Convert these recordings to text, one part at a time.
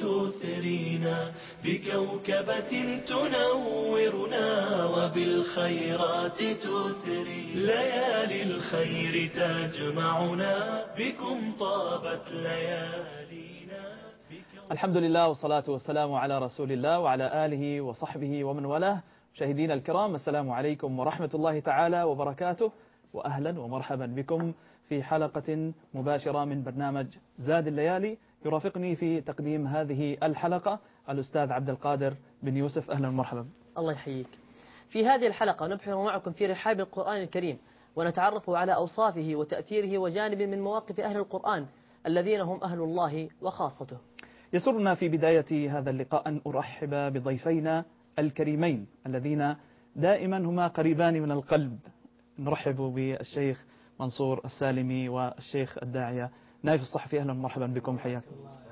تثرينا، بكوكبة تنورنا وبالخيرات تثري، ليالي الخير تجمعنا بكم طابت ليالينا. الحمد لله والصلاة والسلام على رسول الله وعلى آله وصحبه ومن والاه. مشاهدينا الكرام، السلام عليكم ورحمة الله تعالى وبركاته، وأهلا ومرحبا بكم في حلقة مباشرة من برنامج زاد الليالي. يرافقني في تقديم هذه الحلقة الأستاذ عبد القادر بن يوسف. أهلا ومرحبا. الله يحييك. في هذه الحلقة نبحر معكم في رحاب القرآن الكريم، ونتعرف على أوصافه وتأثيره وجانب من مواقف أهل القرآن الذين هم أهل الله وخاصته. يسرنا في بداية هذا اللقاء أن أرحب بضيفينا الكريمين الذين دائما هما قريبان من القلب. نرحب بالشيخ منصور السالمي والشيخ الداعية نايف الصحفي. أهلا ومرحبا بكم، حياكم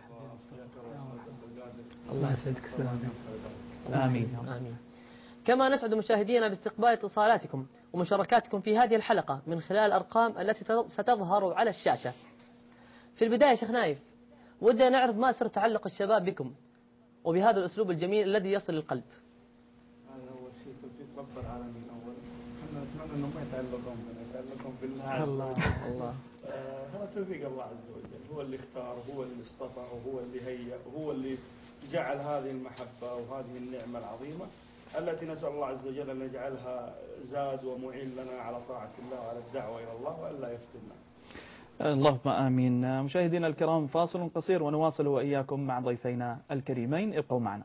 الله يسعدك. آمين. آمين. كما نسعد مشاهدينا باستقبال اتصالاتكم ومشاركاتكم في هذه الحلقة من خلال الأرقام التي ستظهر على الشاشة. في البداية شيخ نايف، ودنا نعرف ما سر تعلق الشباب بكم وبهذا الأسلوب الجميل الذي يصل للقلب. هذا أول شيء توفيق رب العالمين. أول احنا نتمنى إنه ما يتعلقون بالله. الله. هذا توفيق الله عز وجل، هو اللي اختار، هو اللي اصطفى، وهو اللي هيأ، وهو اللي جعل هذه المحبة وهذه النعمة العظيمة التي نسأل الله عز وجل أن يجعلها زاد ومعين لنا على طاعة الله وعلى الدعوة إلى الله وألا يفتنا. اللهم آمين. مشاهدينا الكرام، فاصل قصير ونواصل وإياكم مع ضيفينا الكريمين. ابقوا معنا.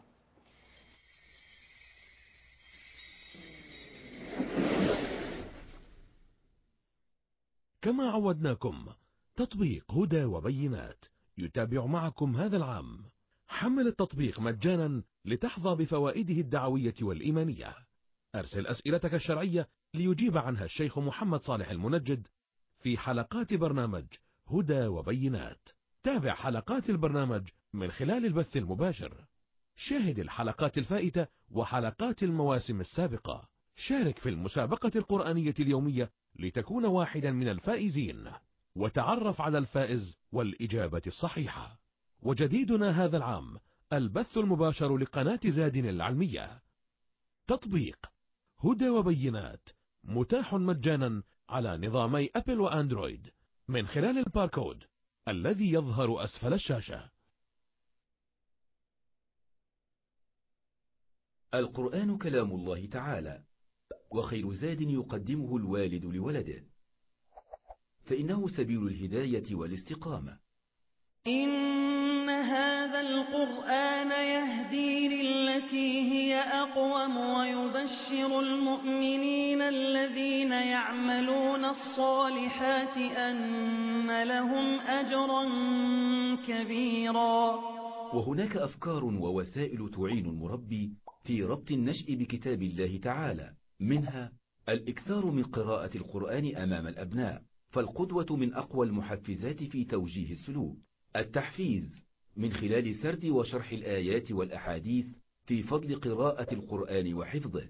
كما عودناكم، تطبيق هدى وبينات يتابع معكم هذا العام. حمل التطبيق مجانا لتحظى بفوائده الدعوية والإيمانية. أرسل أسئلتك الشرعية ليجيب عنها الشيخ محمد صالح المنجد في حلقات برنامج هدى وبينات. تابع حلقات البرنامج من خلال البث المباشر. شاهد الحلقات الفائتة وحلقات المواسم السابقة. شارك في المسابقة القرآنية اليومية لتكون واحدا من الفائزين، وتعرف على الفائز والإجابة الصحيحة. وجديدنا هذا العام البث المباشر لقناة زاد العلمية. تطبيق هدى وبينات متاح مجانا على نظامي أبل وأندرويد من خلال الباركود الذي يظهر أسفل الشاشة. القرآن كلام الله تعالى، وخير زاد يقدمه الوالد لولده، فإنه سبيل الهداية والاستقامة. إن هذا القرآن يهدي للتي هي أقوم، ويبشر المؤمنين الذين يعملون الصالحات أن لهم أجرا كبيرا. وهناك أفكار ووسائل تعين المربي في ربط النشء بكتاب الله تعالى، منها الإكثار من قراءة القرآن أمام الأبناء، فالقدوة من أقوى المحفزات في توجيه السلوك. التحفيز من خلال سرد وشرح الآيات والأحاديث في فضل قراءة القرآن وحفظه.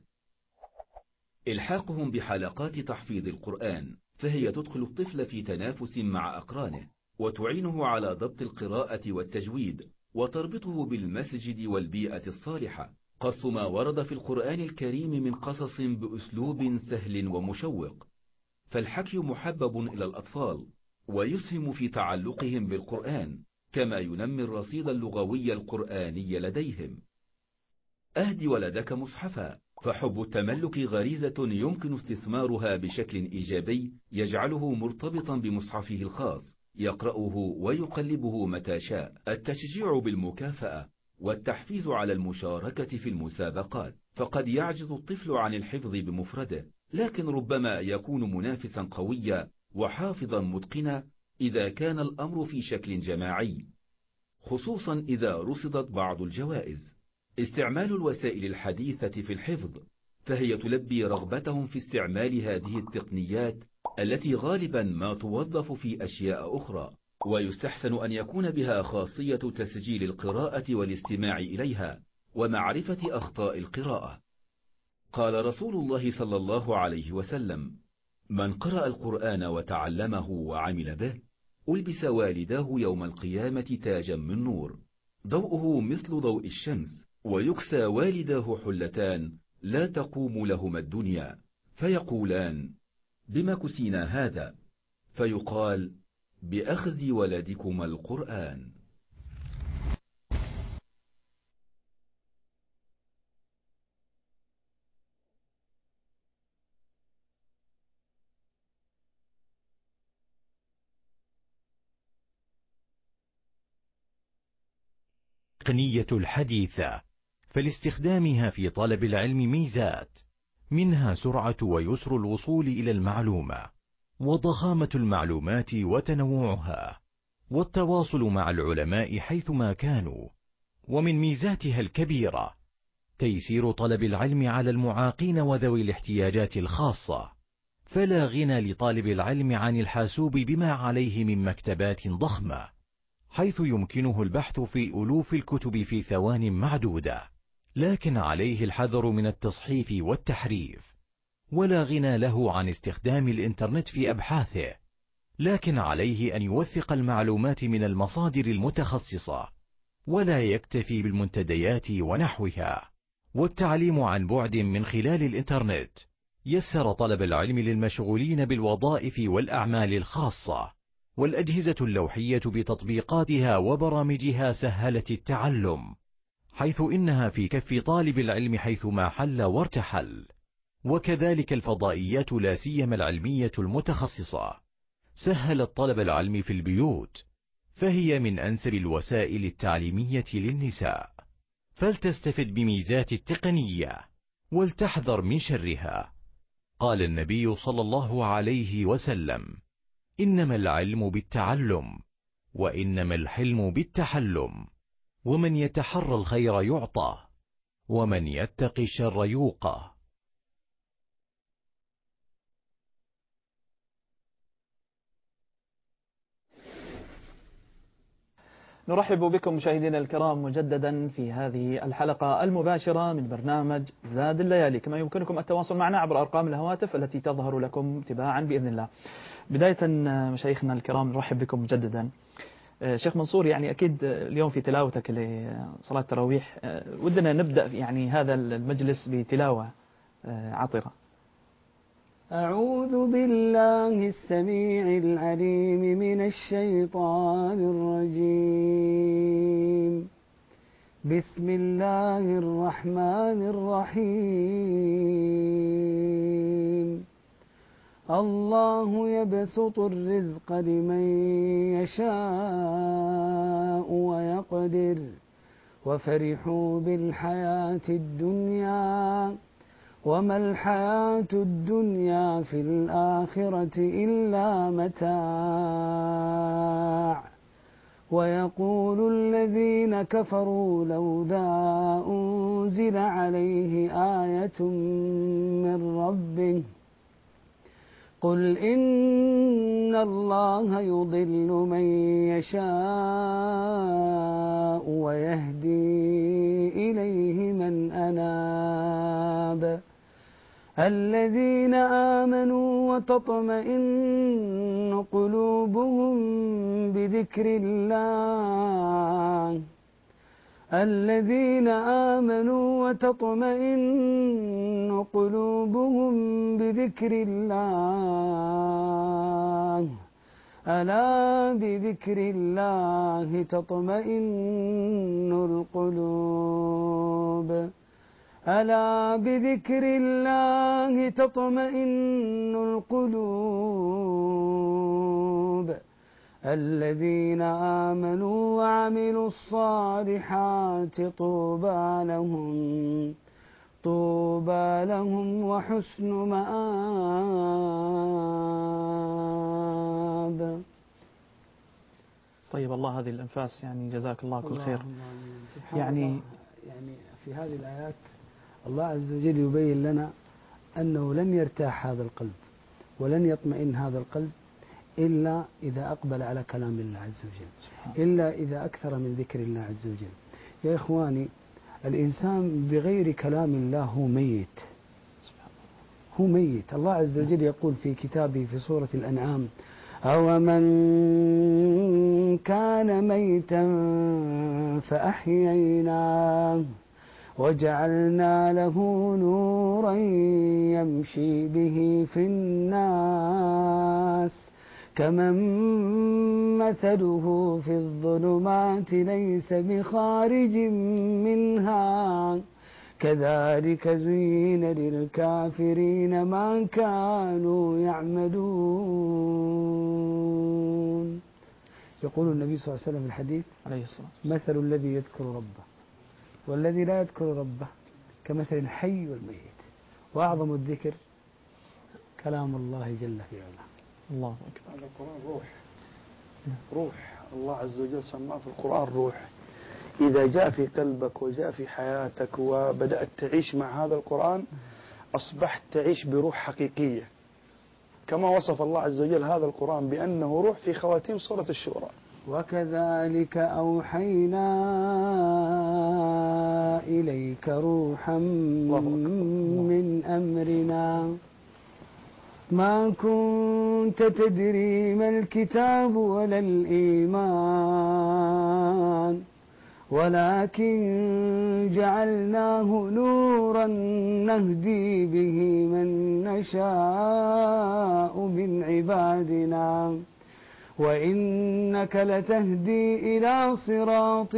إلحاقهم بحلقات تحفيظ القرآن، فهي تدخل الطفل في تنافس مع أقرانه، وتعينه على ضبط القراءة والتجويد، وتربطه بالمسجد والبيئة الصالحة. قص ما ورد في القرآن الكريم من قصص بأسلوب سهل ومشوق، فالحكي محبب إلى الأطفال ويسهم في تعلقهم بالقرآن، كما ينمي الرصيد اللغوي القرآني لديهم. أهدي ولدك مصحفا، فحب التملك غريزة يمكن استثمارها بشكل إيجابي يجعله مرتبطا بمصحفه الخاص، يقرأه ويقلبه متى شاء. التشجيع بالمكافأة والتحفيز على المشاركة في المسابقات، فقد يعجز الطفل عن الحفظ بمفرده، لكن ربما يكون منافسا قويا وحافظا متقنا إذا كان الأمر في شكل جماعي، خصوصا إذا رصدت بعض الجوائز. استعمال الوسائل الحديثة في الحفظ، فهي تلبي رغبتهم في استعمال هذه التقنيات التي غالبا ما توظف في أشياء أخرى، ويستحسن أن يكون بها خاصية تسجيل القراءة والاستماع إليها ومعرفة أخطاء القراءة. قال رسول الله صلى الله عليه وسلم: من قرأ القرآن وتعلمه وعمل به ألبس والداه يوم القيامة تاجا من نور. ضوءه مثل ضوء الشمس، ويكسى والداه حلتان لا تقوم لهما الدنيا، فيقولان: بما كسينا هذا؟ فيقال: بأخذ ولدكما القرآن. التقنية الحديثة، فلاستخدامها في طلب العلم ميزات، منها سرعة ويسر الوصول إلى المعلومة، وضخامة المعلومات وتنوعها، والتواصل مع العلماء حيثما كانوا. ومن ميزاتها الكبيرة تيسير طلب العلم على المعاقين وذوي الاحتياجات الخاصة، فلا غنى لطالب العلم عن الحاسوب بما عليه من مكتبات ضخمة، حيث يمكنه البحث في ألوف الكتب في ثوان معدودة، لكن عليه الحذر من التصحيف والتحريف. ولا غنى له عن استخدام الإنترنت في أبحاثه، لكن عليه أن يوثق المعلومات من المصادر المتخصصة، ولا يكتفي بالمنتديات ونحوها. والتعليم عن بعد من خلال الإنترنت يسر طلب العلم للمشغولين بالوظائف والأعمال الخاصة، والأجهزة اللوحية بتطبيقاتها وبرامجها سهلت التعلم، حيث إنها في كف طالب العلم حيثما حل وارتحل. وكذلك الفضائيات لا سيما العلمية المتخصصة سهلت طلب العلم في البيوت، فهي من أنسب الوسائل التعليمية للنساء، فلتستفد بميزات التقنية ولتحذر من شرها. قال النبي صلى الله عليه وسلم: إنما العلم بالتعلم، وإنما الحلم بالتحلم، ومن يتحرى الخير يعطى، ومن يتقي الشر يوقى. نرحب بكم مشاهدينا الكرام مجددا في هذه الحلقة المباشرة من برنامج زاد الليالي. كما يمكنكم التواصل معنا عبر أرقام الهواتف التي تظهر لكم تباعا بإذن الله. بداية مشايخنا الكرام نرحب بكم مجددا. شيخ منصور، يعني أكيد اليوم في تلاوتك لصلاة التراويح ودنا نبدأ يعني هذا المجلس بتلاوة عطرة. أعوذ بالله السميع العليم من الشيطان الرجيم. بسم الله الرحمن الرحيم. الله يبسط الرزق لمن يشاء ويقدر وفرحوا بالحياة الدنيا وما الحياة الدنيا في الآخرة إلا متاع ويقول الذين كفروا لولا أنزل عليه آية من ربه قل إن الله يضل من يشاء ويهدي إليه من أناب الذين آمنوا وتطمئن قلوبهم بذكر الله الذين آمنوا وتطمئن قلوبهم بذكر الله ألا بذكر الله تطمئن القلوب ألا بذكر الله تطمئن القلوب الذين آمنوا وعملوا الصالحات طوبى لهم وحسن مآب. طيب الله هذه الأنفاس، يعني جزاك الله كل خير. يعني في هذه الآيات الله عز وجل يبين لنا أنه لن يرتاح هذا القلب ولن يطمئن هذا القلب إلا إذا أقبل على كلام الله عز وجل، إلا إذا أكثر من ذكر الله عز وجل. يا إخواني، الإنسان بغير كلام الله هو ميت. الله عز وجل يقول في كتابه في سورة الأنعام: أومن كان ميتا فأحييناه وجعلنا له نورا يمشي به في الناس كمن مثله في الظلمات ليس بخارج منها كذلك زين للكافرين ما كانوا يعملون. يقول النبي صلى الله عليه وسلم في الحديث عليه الصلاة مثل الذي يذكر ربه والذي لا يذكر ربه كمثل الحي والميت وأعظم الذكر كلام الله جل في علاه. الله أكبر. هذا القرآن روح الله عز وجل سماه في القرآن روح. إذا جاء في قلبك وجاء في حياتك وبدأت تعيش مع هذا القرآن أصبحت تعيش بروح حقيقية، كما وصف الله عز وجل هذا القرآن بأنه روح في خواتيم سورة الشورى. وكذلك أوحينا إليك روحا من أمرنا ما كنت تدري ما الكتاب ولا الإيمان ولكن جعلناه نورا نهدي به من نشاء من عبادنا وإنك لتهدي إلى صراط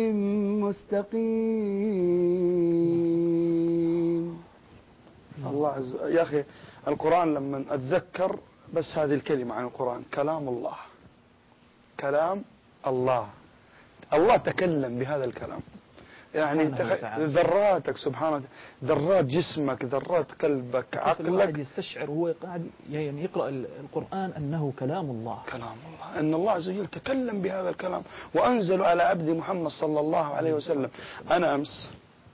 مستقيم. الله عز يا أخي القرآن لما أتذكر بس هذه الكلمة عن القرآن كلام الله. كلام الله. الله تكلم بهذا الكلام يعني ذراتك سبحانه ذرات جسمك ذرات قلبك عقلك الواحد يستشعر وهو قاعد يعني يقرأ القرآن أنه كلام الله. كلام الله أن الله عز وجل تكلم بهذا الكلام وأنزل على عبد محمد صلى الله عليه وسلم. أنا أمس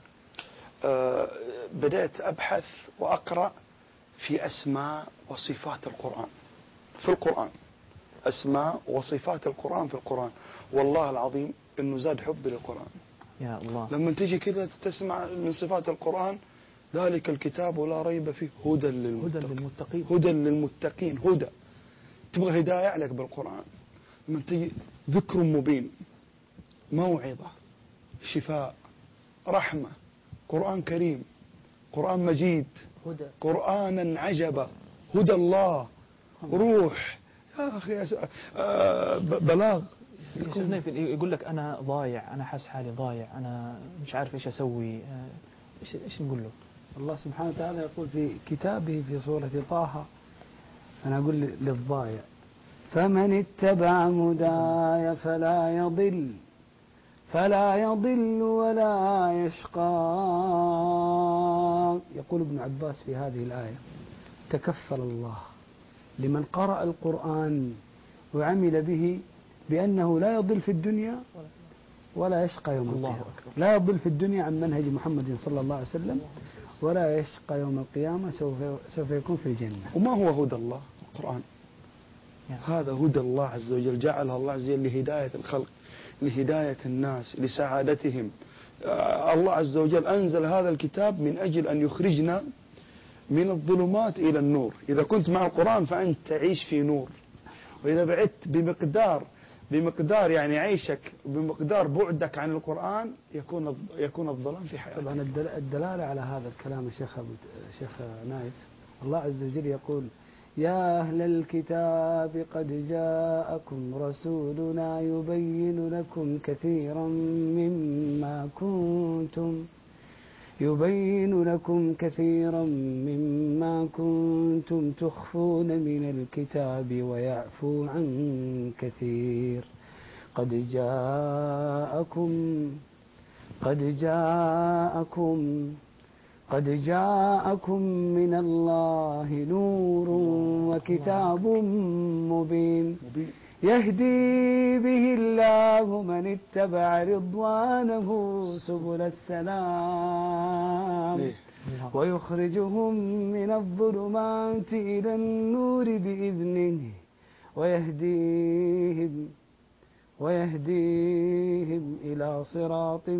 بدأت أبحث وأقرأ في أسماء وصفات القرآن في القرآن أسماء وصفات القرآن في القرآن. والله العظيم إنه زاد حبي للقرآن. يا الله. لما تيجي كذا تسمع من صفات القرآن ذلك الكتاب لا ريب فيه هدى للمتقين. هدى للمتقين. هدى تبغى هداية عليك بالقرآن. لما تيجي ذكر مبين موعظة شفاء رحمة قرآن كريم قرآن مجيد هدى قرآنا عجبا هدى الله روح يا أخي بلاغ. يقول لك أنا ضايع أنا حاس حالي ضايع أنا مش عارف إيش أسوي إيش نقول له؟ الله سبحانه وتعالى يقول في كتابه في سورة طه أنا أقول للضايع فمن اتبع هداي فلا يضل ولا يشقى. يقول ابن عباس في هذه الآية تكفل الله لمن قرأ القرآن وعمل به بأنه لا يضل في الدنيا ولا يشقى يوم القيامة. لا يضل في الدنيا عن منهج محمد صلى الله عليه وسلم ولا يشقى يوم القيامة سوف يكون في الجنة. وما هو هدى الله القرآن؟ هذا هدى الله عز وجل جعلها الله عز وجل لهداية الخلق لهداية الناس لسعادتهم. الله عز وجل أنزل هذا الكتاب من أجل أن يخرجنا من الظلمات إلى النور. إذا كنت مع القرآن فأنت تعيش في نور وإذا بعدت بمقدار يعني عيشك بمقدار بعدك عن القرآن يكون الظلام في حياتك. طبعا الدلالة على هذا الكلام شيخ نايف الله عز وجل يقول يا أهل الكتاب قد جاءكم رسولنا يبين لكم كثيرا مما كنتم تخفون من الكتاب ويعفو عن كثير قد جاءكم من الله نور وكتاب مبين يهدي به الله من اتبع رضوانه سبل السلام ويخرجهم من الظلمات إلى النور بإذنه ويهديهم إلى صراط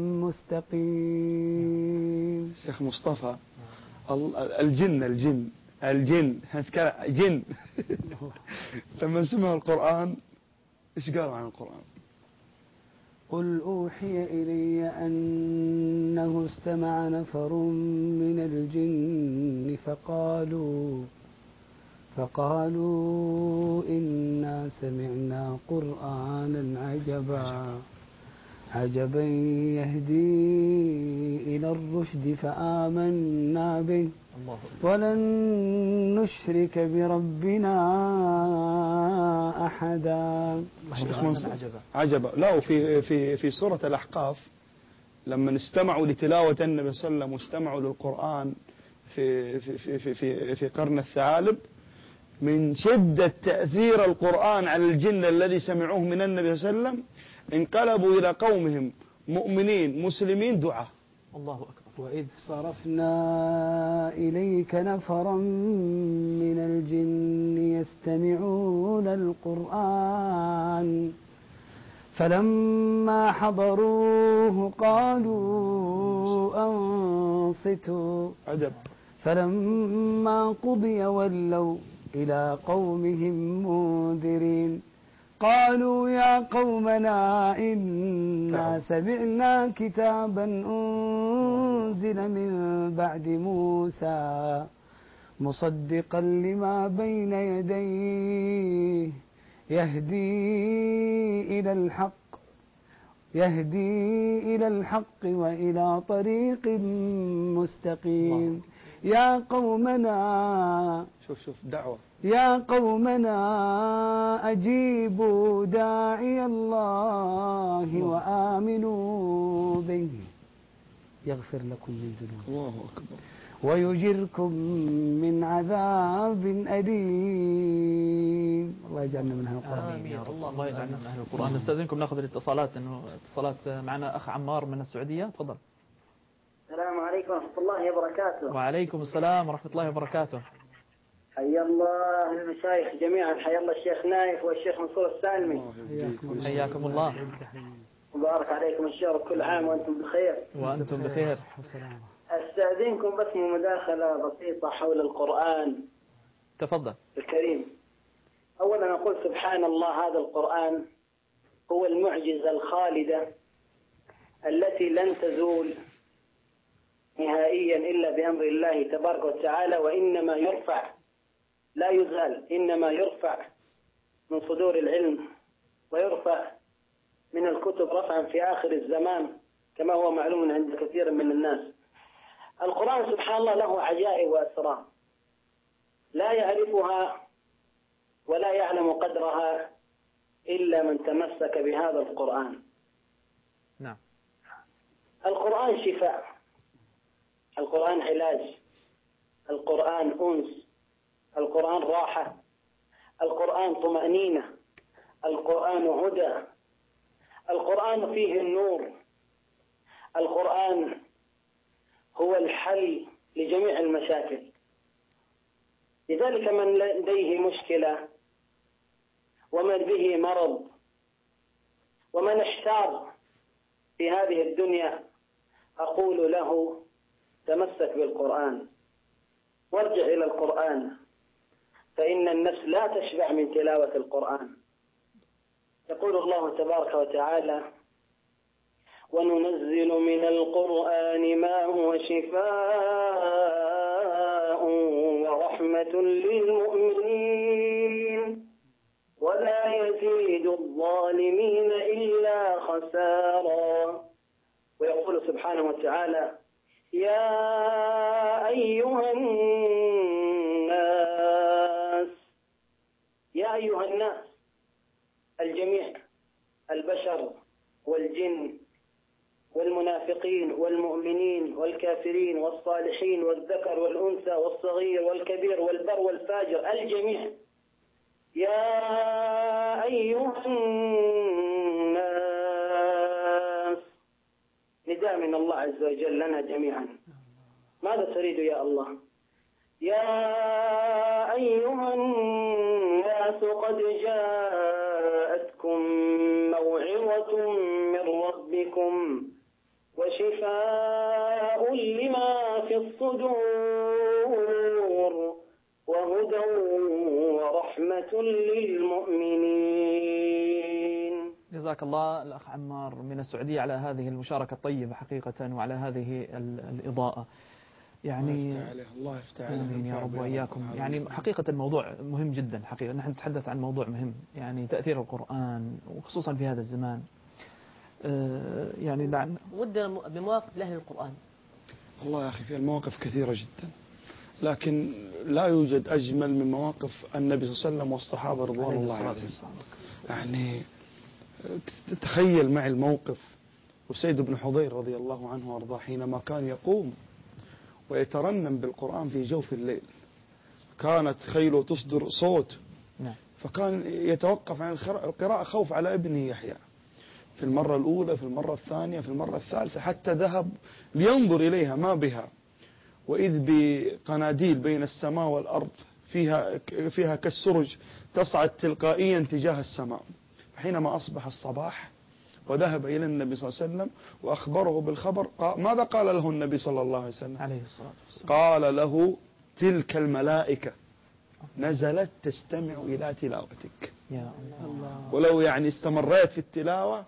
مستقيم. شيخ مصطفى الجن الجن جن لما سمعوا القرآن إيش قالوا عن القرآن؟ قل أوحي إلي أنه استمع نفر من الجن فقالوا إنا سمعنا قرآنا عجبا يهدي إلى الرشد فآمنا به ولن نشرك بربنا أحدا. عجبا. لا، وفي في سورة الأحقاف لما استمعوا لتلاوة النبي صلى الله عليه وسلم واستمعوا للقرآن في قرن الثعالب، من شدة تأثير القرآن على الجن الذي سمعوه من النبي صلى الله عليه وسلم انقلبوا إلى قومهم مؤمنين مسلمين دعاة. الله أكبر. وإذ صرفنا إليك نفرا من الجن يستمعون القرآن فلما حضروه قالوا أنصتوا أدب. فلما قضي ولوا إلى قومهم منذرين قالوا يا قومنا إنا سمعنا كتابا أنزل من بعد موسى مصدقا لما بين يديه يهدي إلى الحق وإلى طريق مستقيم. يا قومنا شوف دعوة. يا قومنا أجيبوا داعي الله وآمنوا به يغفر لكم من ذنوبكم. الله أكبر. ويجركم من عذاب أليم. الله يجعلنا من أهل القرآن. آمين يا رب. الله يجعلنا من أهل القرآن. نستأذنكم نأخذ الاتصالات، إنه اتصالات معنا أخ عمار من السعودية. تفضل. السلام عليكم ورحمة الله وبركاته. وعليكم السلام ورحمة الله وبركاته. حيا الله المشايخ جميعا، حيا الله الشيخ نايف والشيخ منصور السالمي. حياكم الله. وبارك عليكم الشهر، كل عام وأنتم بخير. وأنتم بخير. أستأذنكم بس مداخلة بسيطة حول القرآن. تفضل. الكريم. أولا أقول سبحان الله، هذا القرآن هو المعجزة الخالدة التي لن تزول نهائيا إلا بأمر الله تبارك وتعالى، وإنما يرفع لا يزال، إنما يرفع من صدور العلم ويرفع من الكتب رفعا في آخر الزمان كما هو معلوم عند كثير من الناس. القرآن سبحان الله له عجائب وأسرار لا يعرفها ولا يعلم قدرها إلا من تمسك بهذا القرآن. نعم. القرآن شفاء، القرآن علاج، القرآن أنس، القرآن راحة، القرآن طمأنينة، القرآن هدى، القرآن فيه النور، القرآن هو الحل لجميع المشاكل. لذلك من لديه مشكلة ومن به مرض ومن احتار في هذه الدنيا أقول له تمسك بالقرآن وارجع إلى القرآن، فإن النفس لا تشبع من تلاوة القرآن. يقول الله تبارك وتعالى: وننزل من القرآن ما هو شفاء ورحمة للمؤمنين ولا يزيد الظالمين إلا خسارا. ويقول سبحانه وتعالى: يا أيها الناس الجميع، البشر والجن والمنافقين والمؤمنين والكافرين والصالحين والذكر والأنثى والصغير والكبير والبر والفاجر، الجميع. يا أيها الناس، نداء من الله عز وجل لنا جميعا. ماذا تريد يا الله؟ يا أيها الناس قد جاءتكم موعظة من ربكم وشفاء لما في الصدور للمؤمنين. جزاك الله الأخ عمار من السعودية على هذه المشاركة الطيبة حقيقة وعلى هذه الإضاءة. يعني الله يفتح عليه. آمين يا رب وإياكم. يعني حقيقة الموضوع مهم جدا حقيقة. نحن نتحدث عن موضوع مهم، يعني تأثير القرآن وخصوصا في هذا الزمان. يعني ودنا بمواقف لأهل القرآن. والله يا أخي في المواقف كثيرة جدا، لكن لا يوجد أجمل من مواقف النبي صلى الله عليه وسلم والصحابة رضوان الله عليهم. يعني تتخيل معي الموقف وسيد بن حضير رضي الله عنه وارضاه حينما كان يقوم ويترنم بالقرآن في جوف الليل، كانت خيله تصدر صوت، فكان يتوقف عن القراءة خوف على ابنه يحيى، في المرة الأولى، في المرة الثانية، في المرة الثالثة، حتى ذهب لينظر إليها ما بها، وإذ بقناديل بين السماء والأرض فيها كالسرج تصعد تلقائيا تجاه السماء. حينما أصبح الصباح وذهب إلى النبي صلى الله عليه وسلم وأخبره بالخبر، ماذا قال له النبي صلى الله عليه وسلم؟ عليه الصلاة والسلام قال له: تلك الملائكة نزلت تستمع إلى تلاوتك. يا الله. ولو يعني استمريت في التلاوة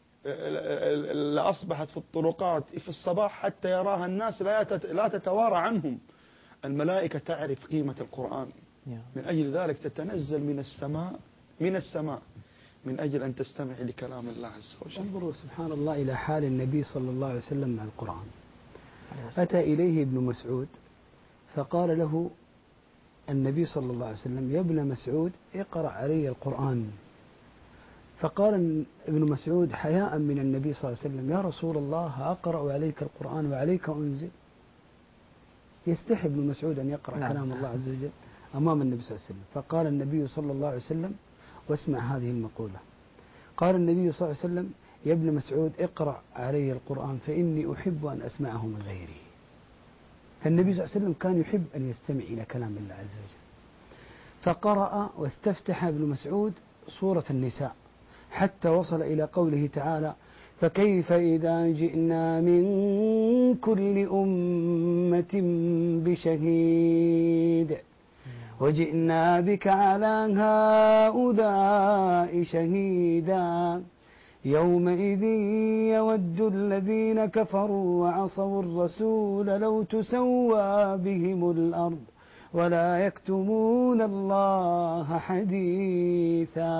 لأصبحت في الطرقات في الصباح حتى يراها الناس لا تتوارى عنهم. الملائكة تعرف قيمة القرآن، من أجل ذلك تتنزل من السماء من أجل أن تستمع لكلام الله عز وجل. انظروا سبحان الله إلى حال النبي صلى الله عليه وسلم مع القرآن. أتى إليه ابن مسعود فقال له النبي صلى الله عليه وسلم: يا ابن مسعود اقرأ علي القرآن. فقال ابن مسعود حياء من النبي صلى الله عليه وسلم: يا رسول الله أقرأ عليك القرآن وعليك أنزل؟ يستحي ابن مسعود أن يقرأ كلام الله عز وجل أمام النبي صلى الله عليه وسلم. فقال النبي صلى الله عليه وسلم، واسمع هذه المقولة، قال النبي صلى الله عليه وسلم: يا ابن مسعود اقرأ علي القرآن فإني أحب أن أسمعه من غيري. فالنبي صلى الله عليه وسلم كان يحب أن يستمع إلى كلام الله عز وجل. فقرأ واستفتح ابن مسعود سورة النساء حتى وصل إلى قوله تعالى: فكيف إذا جئنا من كل أمة بشهيد وجئنا بك على هؤلاء شهيدا يومئذ يود الذين كفروا وعصوا الرسول لو تسوى بهم الأرض ولا يكتمون الله حديثا.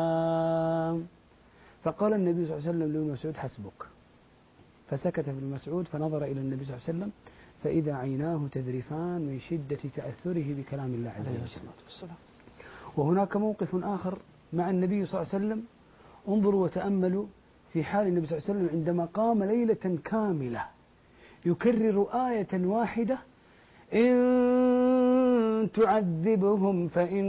فقال النبي صلى الله عليه وسلم لابن مسعود: حسبك. فسكت ابن مسعود فنظر إلى النبي صلى الله عليه وسلم فإذا عيناه تذرفان من شدة تأثره بكلام الله عز وجل. وهناك موقف آخر مع النبي صلى الله عليه وسلم، انظروا وتأملوا في حال النبي صلى الله عليه وسلم عندما قام ليلة كاملة يكرر آية واحدة: إن تعذبهم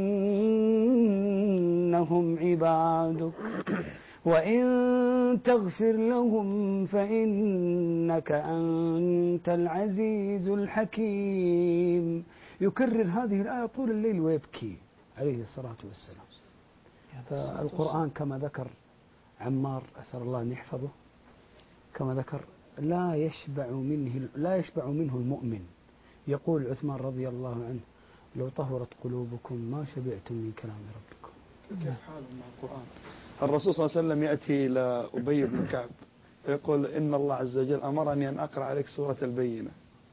فإنهم عبادك وإن تغفر لهم فإنك أنت العزيز الحكيم. يكرر هذه الآية طول الليل ويبكي عليه الصلاة والسلام. فالقرآن كما ذكر عمار، أسأل الله أن يحفظه، كما ذكر لا يشبع منه المؤمن. يقول عثمان رضي الله عنه: لو طهرت قلوبكم ما شبعتم من كلام ربكم. كيف حالهم مع القرآن؟ الرسول صلى الله عليه وسلم يأتي إلى أبي بن كعب ويقول: إن الله عز وجل أمرني أن أقرأ عليك سورة البينة.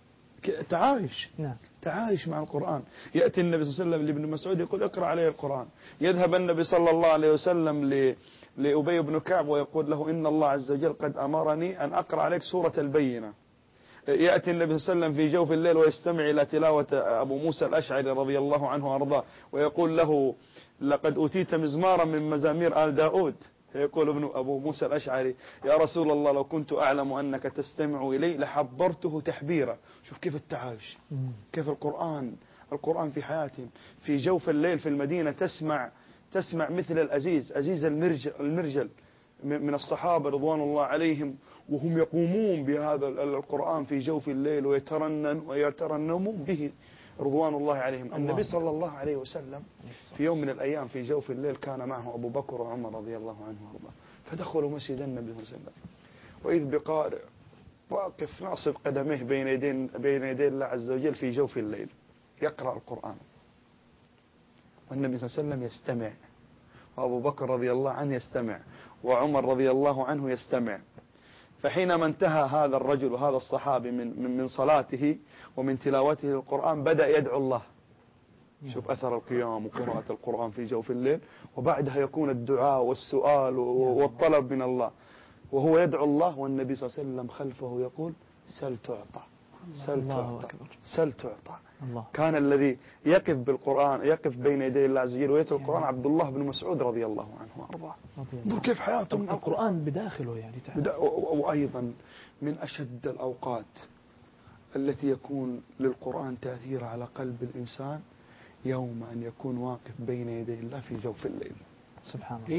تعايش مع القرآن. يأتي النبي صلى الله عليه وسلم لابن مسعود يقول: اقرأ عليه القرآن. يذهب النبي صلى الله عليه وسلم لأبي بن كعب ويقول له: إن الله عز وجل قد أمرني أن أقرأ عليك سورة البينة. يأتي النبي صلى الله عليه وسلم في جوف الليل ويستمع إلى تلاوة أبو موسى الأشعري رضي الله عنه وأرضاه ويقول له: لقد أوتيت مزمارا من مزامير آل داود. يقول ابن أبو موسى الأشعري: يا رسول الله لو كنت أعلم أنك تستمع إلي لحبرته تحبيرا. شوف كيف التعايش، كيف القرآن في حياتهم. في جوف الليل في المدينة تسمع مثل أزيز المرجل من الصحابة رضوان الله عليهم وهم يقومون بهذا القرآن في جوف الليل ويترنمون به رضوان الله عليهم. النبي صلى الله عليه وسلم في يوم من الأيام في جوف الليل كان معه أبو بكر وعمر رضي الله عنه وارضاه، فدخلوا مسجد النبي صلى الله عليه وسلم وإذ بقارئ واقف ناصب قدميه بين يدي الله عز وجل في جوف الليل يقرأ القرآن. والنبي صلى الله عليه وسلم يستمع، وأبو بكر رضي الله عنه يستمع، وعمر رضي الله عنه يستمع. فحينما انتهى هذا الرجل وهذا الصحابي من صلاته ومن تلاوته للقرآن بدأ يدعو الله. شوف أثر القيام وقراءة القرآن في جوف الليل، وبعدها يكون الدعاء والسؤال والطلب من الله، وهو يدعو الله والنبي صلى الله عليه وسلم خلفه يقول سل تعطى، سل تعطى، سل تعطى. كان الذي يقف بالقرآن، يقف بين يدي الله عز وجل ويتلو القرآن عبد الله بن مسعود رضي الله عنه وأرضاه. انظر كيف حياتهم القرآن بداخله يعني وأيضا من أشد الأوقات التي يكون للقرآن تأثير على قلب الإنسان يوم أن يكون واقف بين يدي الله في جوف الليل. سبحان الله.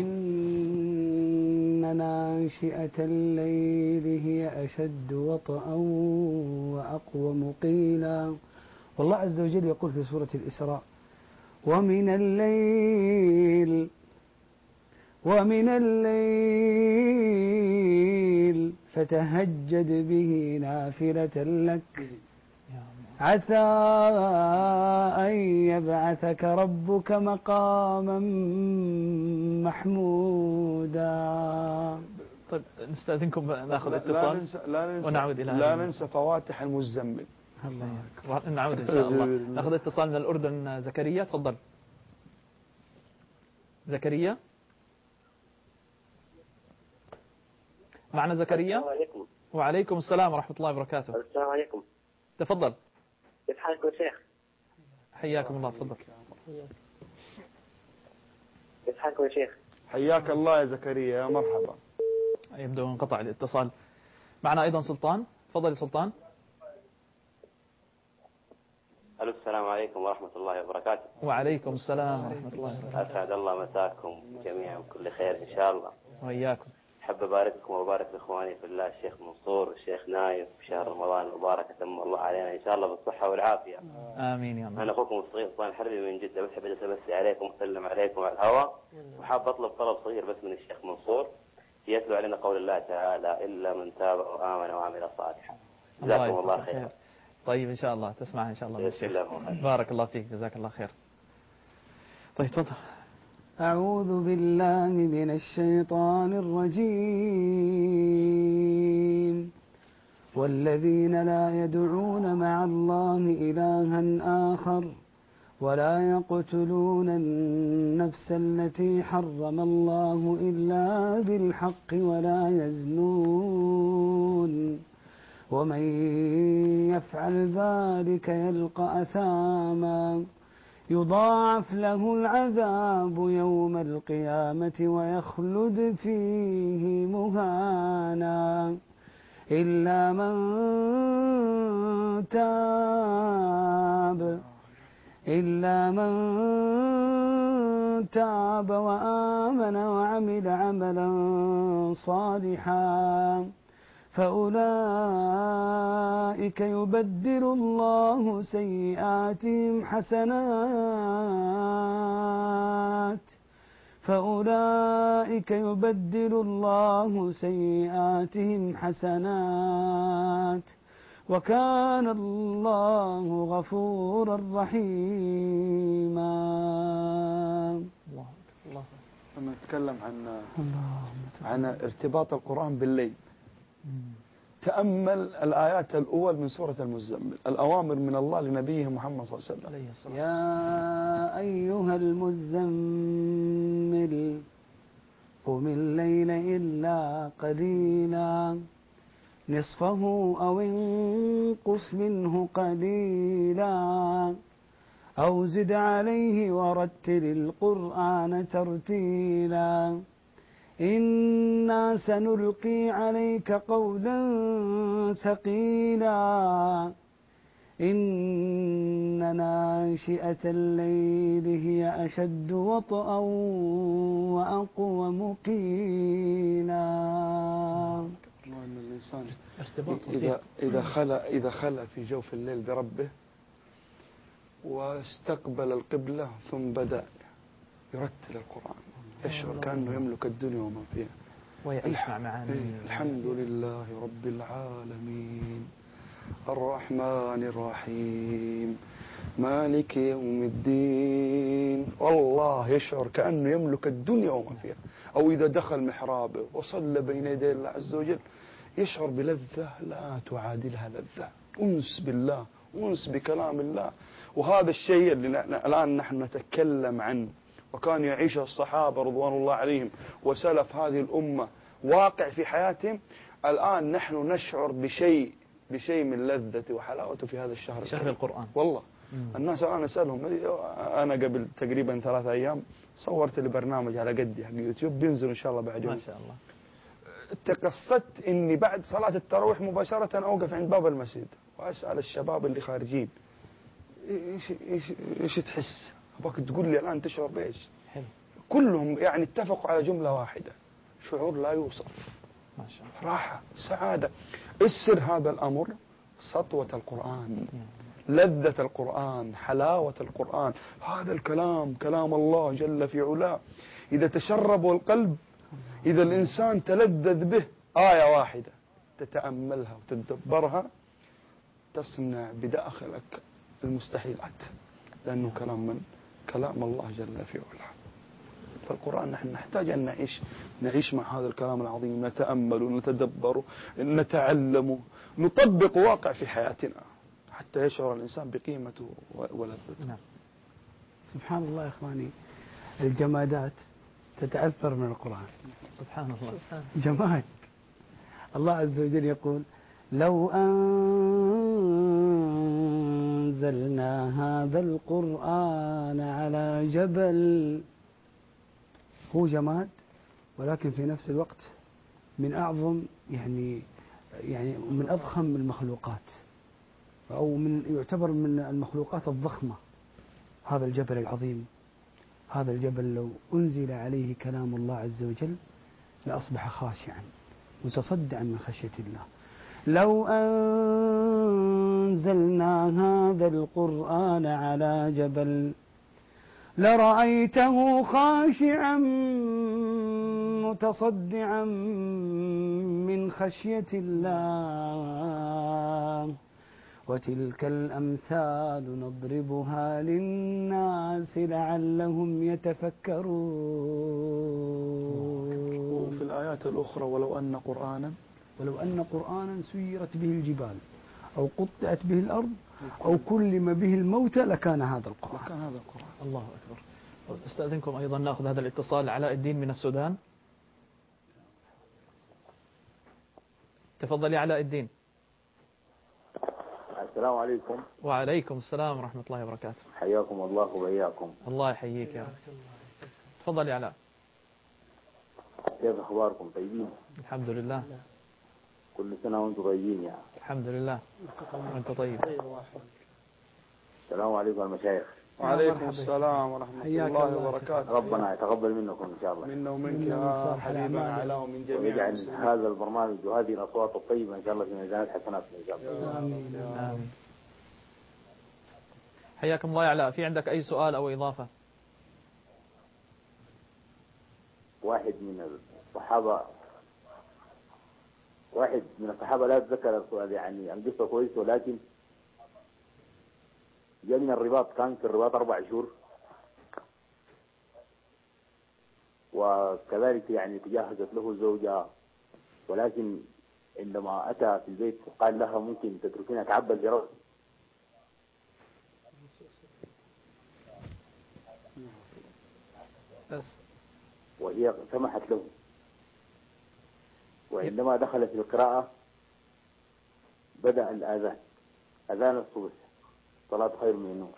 إن ناشئة الليل هي أشد وطئا وأقوم قيلا. والله عز وجل يقول في سورة الإسراء ومن الليل فتهجد به نافلة لك عسى أن يبعثك ربك مقاما محمودا. طيب نستأذنكم ناخذ اتصال ونعود إلى لا ننسى فواتح المزمل. نعود إن شاء الله. ناخذ اتصال من الأردن. زكريا تفضل. زكريا معنا زكريا. السلام عليكم. وعليكم السلام ورحمة الله وبركاته. السلام عليكم. تفضل. كيف حالكم شيخ؟ حياكم الله. تفضل. كيف حالكم يا شيخ؟ حياك الله يا زكريا، يا مرحبا. يبدو انقطع الاتصال. معنا أيضا سلطان. تفضل يا سلطان. الو السلام عليكم ورحمة الله وبركاته. وعليكم السلام ورحمة الله وبركاته. أسعد الله مساكم جميعا بكل خير إن شاء الله. وإياكم. أحب أبارك لكم وأبارك لإخواني في الله الشيخ منصور والشيخ نايف في شهر رمضان المبارك، أتم الله علينا إن شاء الله بالصحة والعافية. آمين يا رب. أنا أخوكم الصغير سلطان الحربي من جدة، بس حبيت أمسي عليكم وأسلم عليكم على الهواء، وحاب أطلب طلب صغير بس من الشيخ منصور يتلو علينا قول الله تعالى إلا من تاب وآمن وعمل صالحا. جزاكم الله خير. طيب إن شاء الله تسمعها إن شاء الله من الشيخ. بارك الله فيك، جزاك الله خير. طيب تفضل. أعوذ بالله من الشيطان الرجيم. والذين لا يدعون مع الله إلها آخر ولا يقتلون النفس التي حرم الله إلا بالحق ولا يزنون ومن يفعل ذلك يلقى أثاما يضاعف له العذاب يوم القيامة ويخلد فيه مهانا إلا من تاب وآمن وعمل عملا صالحا فأولئك يبدل الله سيئاتهم حسنات وكان الله غفورا رحيما. الله. لما نتكلم عن ارتباط القرآن بالليل، تأمل الآيات الأول من سورة المزمل، الأوامر من الله لنبيه محمد صلى الله عليه وسلم. يا أيها المزمل قم الليل إلا قليلا نصفه أو انقص منه قليلا أو زد عليه ورتل القرآن ترتيلا إنا سنلقي عليك قولا ثقيلا إن ناشئة الليل هي أشد وطئا وأقوم قيلا. أن الإنسان إذا خلى في جوف الليل بربه واستقبل القبلة ثم بدأ يرتل القرآن يشعر كأنه يملك الدنيا وما فيها ويعيش مع معاني. الحمد لله رب العالمين الرحمن الرحيم مالك يوم الدين، والله يشعر كأنه يملك الدنيا وما فيها. أو إذا دخل محرابه وصلى بين يدي الله عز وجل يشعر بلذة لا تعادلها لذة، أنس بالله، أنس بكلام الله. وهذا الشيء اللي الآن نحن نتكلم عنه وكان يعيشه الصحابة رضوان الله عليهم وسلف هذه الأمة واقع في حياتهم، الآن نحن نشعر بشيء من لذته وحلاوته في هذا الشهر، شهر القرآن. والله الناس الآن أسألهم، أنا قبل تقريبا 3 أيام صورت لي برنامج على قدي حق يوتيوب بينزل إن شاء الله بعد يوم. ما شاء الله. تقصدت إني بعد صلاة التراويح مباشرة أوقف عند باب المسجد وأسأل الشباب اللي خارجين إيش تحس؟ أبغاك تقول لي الآن تشعر بإيش؟ حلو. كلهم يعني اتفقوا على جملة واحدة، شعور لا يوصف، ما شاء الله، راحة، سعادة. السر هذا الأمر سطوة القرآن، لذة القرآن، حلاوة القرآن. هذا الكلام كلام الله جل في علاه، إذا تشربه القلب، إذا الإنسان تلذذ به، آية واحدة تتأملها وتدبرها تصنع بداخلك المستحيلات، لأنه كلام من؟ كلام الله جل في علاه. فالقرآن نحن نحتاج أن نعيش مع هذا الكلام العظيم، نتأمل ونتدبر، نتعلم، نطبق واقع في حياتنا حتى يشعر الإنسان بقيمته ولذته. نعم. سبحان الله يا إخواني، الجمادات تتأثر من القرآن. سبحان الله. جماد. الله عز وجل يقول: لو أنزلنا هذا القرآن على جبل. هو جماد ولكن في نفس الوقت من أعظم يعني من أضخم المخلوقات، أو يعتبر من المخلوقات الضخمة. هذا الجبل العظيم، هذا الجبل لو أنزل عليه كلام الله عز وجل لأصبح خاشعا متصدعا من خشية الله. لو أنزلنا هذا القرآن على جبل لرأيته خاشعا متصدعا من خشية الله. وتلك الأمثال نضربها للناس لعلهم يتفكرون. وفي الآيات الأخرى: ولو أن قرآنا سيرت به الجبال أو قطعت به الأرض أو كلم به الموتى لكان هذا القرآن. الله أكبر. أستأذنكم أيضا نأخذ هذا الاتصال. علاء الدين من السودان، تفضل يا علاء الدين. السلام عليكم. وعليكم السلام ورحمة الله وبركاته. حياكم الله وبياكم. الله يحييك يا رب. تفضل يا علاء. كيف أخباركم؟ طيبين؟ الحمد لله. كل سنة وأنتم طيبين يا. الحمد لله وأنت طيب. السلام عليكم المشايخ. وعليكم السلام ورحمة الله وبركاته. ربنا يتقبل منكم إن شاء الله. منا ومنك يا حبيبنا علاء ومن جميع ويجعل المسلمين. هذا البرنامج وهذه الأصوات الطيبة إن شاء الله في ميزانات حسناتكم إن شاء الله. آمين. آمين. حياكم الله يا علاء. في عندك أي سؤال أو إضافة؟ واحد من الصحابة لا أتذكر السؤال يعني القصة كويس، ولكن جاء من الرباط، كان في الرباط 4 شهور، وكذلك يعني تجهزت له زوجها، ولكن عندما أتى في البيت قال لها ممكن تتركين أتعبى الجراد، بس وهي سمحت له. وعندما دخل في القراءة بدأ الآذان، أذان الصبح، صلاة خير من النوم.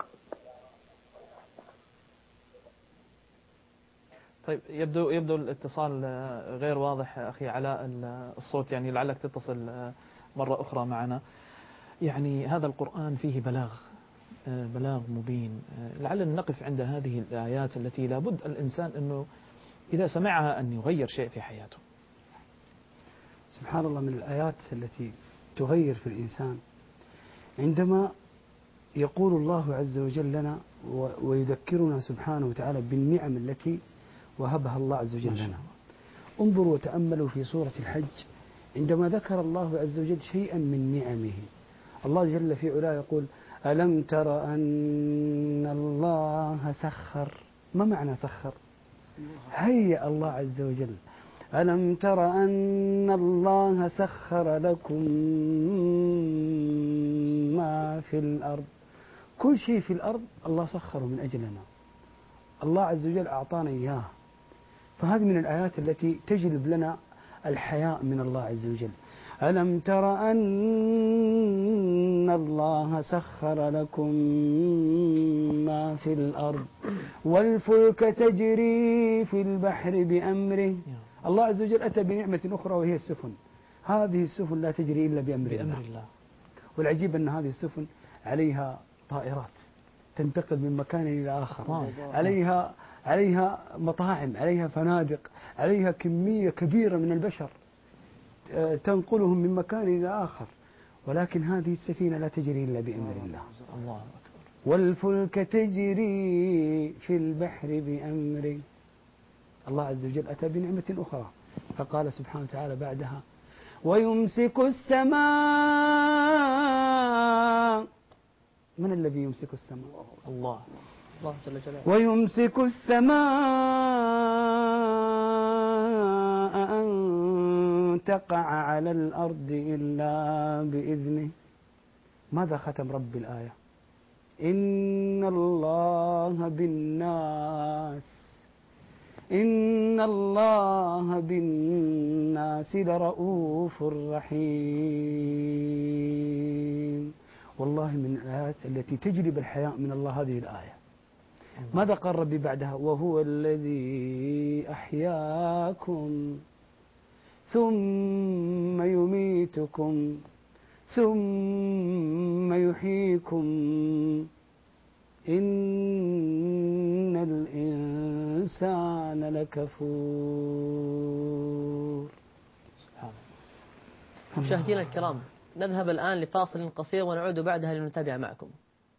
طيب يبدو الاتصال غير واضح أخي علاء، الصوت يعني لعلك تتصل مرة أخرى معنا. يعني هذا القرآن فيه بلاغ مبين. لعلنا نقف عند هذه الآيات التي لابد الإنسان أنه إذا سمعها أن يغير شيء في حياته. سبحان الله، من الآيات التي تغير في الإنسان عندما يقول الله عز وجل لنا ويذكرنا سبحانه وتعالى بالنعم التي وهبها الله عز وجل لنا. انظروا وتأملوا في سورة الحج عندما ذكر الله عز وجل شيئا من نعمه. الله جل في علاه يقول: ألم تر أن الله سخر. ما معنى سخر؟ هيأ الله عز وجل. ألم تر أن الله سخر لكم ما في الأرض. كل شيء في الأرض الله سخره من أجلنا، الله عز وجل أعطانا إياه. فهذه من الآيات التي تجلب لنا الحياء من الله عز وجل. ألم تر أن الله سخر لكم ما في الأرض والفلك تجري في البحر بأمره. الله عز وجل أتى بنعمة أخرى وهي السفن. هذه السفن لا تجري إلا بأمر الله. والعجيب أن هذه السفن عليها طائرات تنتقل من مكان إلى آخر، عليها مطاعم، عليها فنادق، عليها كمية كبيرة من البشر تنقلهم من مكان إلى آخر، ولكن هذه السفينة لا تجري إلا بأمر الله. الله أكبر. والفلك تجري في البحر بأمره. الله عز وجل أتى بنعمة أخرى فقال سبحانه وتعالى بعدها: ويمسك السماء. من الذي يمسك السماء؟ الله جل جلاله. ويمسك السماء أن تقع على الأرض إلا بإذنه. ماذا ختم رب الآية؟ إن الله بالناس لرؤوف رحيم. والله من الآيات التي تجلب الحياء من الله هذه الآية. ماذا قال ربي بعدها؟ وهو الذي أحياكم ثم يميتكم ثم يحييكم إن الإنسان لكفور. مشاهدينا الكرام، نذهب الآن لفاصل قصير ونعود بعدها لنتابع معكم.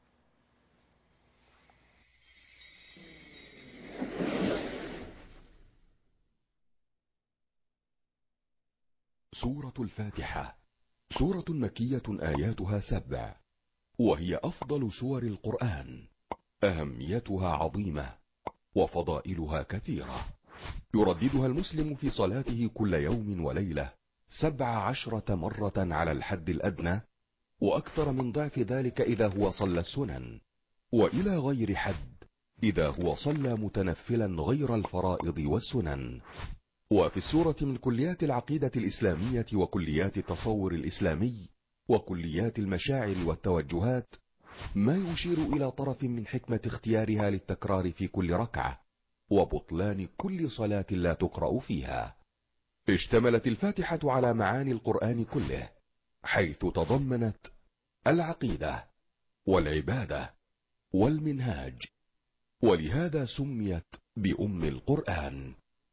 سورة الفاتحة سورة مكية آياتها 7، وهي أفضل سور القرآن. أهميتها عظيمة وفضائلها كثيرة. يرددها المسلم في صلاته كل يوم وليلة 17 مرة على الحد الأدنى، وأكثر من ضعف ذلك إذا هو صلى السنن، وإلى غير حد إذا هو صلى متنفلا غير الفرائض والسنن. وفي السورة من كليات العقيدة الإسلامية وكليات التصور الإسلامي وكليات المشاعر والتوجهات ما يشير إلى طرف من حكمة اختيارها للتكرار في كل ركعة وبطلان كل صلاة لا تقرأ فيها. اشتملت الفاتحة على معاني القرآن كله، حيث تضمنت العقيدة والعبادة والمنهاج، ولهذا سميت بأم القرآن.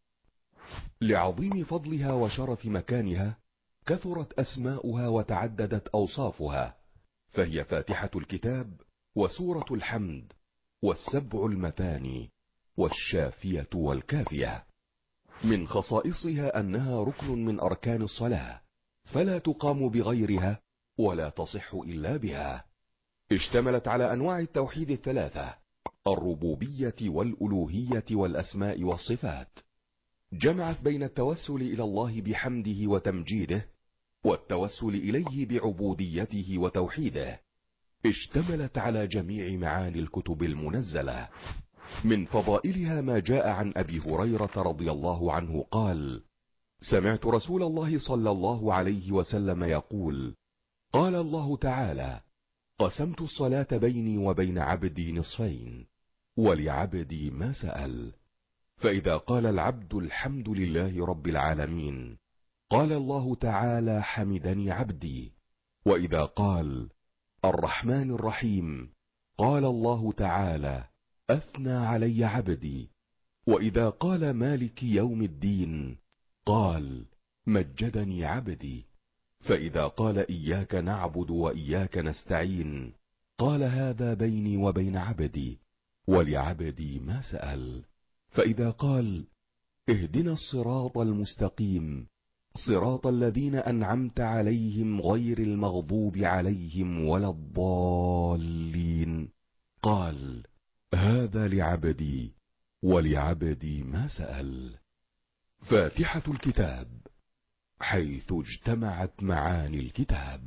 لعظيم فضلها وشرف مكانها كثرت أسماؤها وتعددت أوصافها، فهي فاتحة الكتاب وسورة الحمد والسبع المثاني والشافية والكافية. من خصائصها أنها ركن من أركان الصلاة، فلا تقام بغيرها ولا تصح إلا بها. اشتملت على أنواع التوحيد 3: الربوبية والألوهية والأسماء والصفات. جمعت بين التوسل إلى الله بحمده وتمجيده والتوسل إليه بعبوديته وتوحيده. اشتملت على جميع معاني الكتب المنزلة. من فضائلها ما جاء عن أبي هريرة رضي الله عنه قال: سمعت رسول الله صلى الله عليه وسلم يقول: قال الله تعالى: قسمت الصلاة بيني وبين عبدي نصفين، ولعبدي ما سأل. فإذا قال العبد الحمد لله رب العالمين، قال الله تعالى: حمدني عبدي. وإذا قال الرحمن الرحيم، قال الله تعالى: أثنى علي عبدي. وإذا قال مالك يوم الدين، قال: مجدني عبدي. فإذا قال إياك نعبد وإياك نستعين، قال: هذا بيني وبين عبدي، ولعبدي ما سأل. فإذا قال اهدنا الصراط المستقيم، صراط الذين أنعمت عليهم غير المغضوب عليهم ولا الضالين. قال: هذا لعبدي ولعبدي ما سأل. فاتحة الكتاب حيث اجتمعت معاني الكتاب.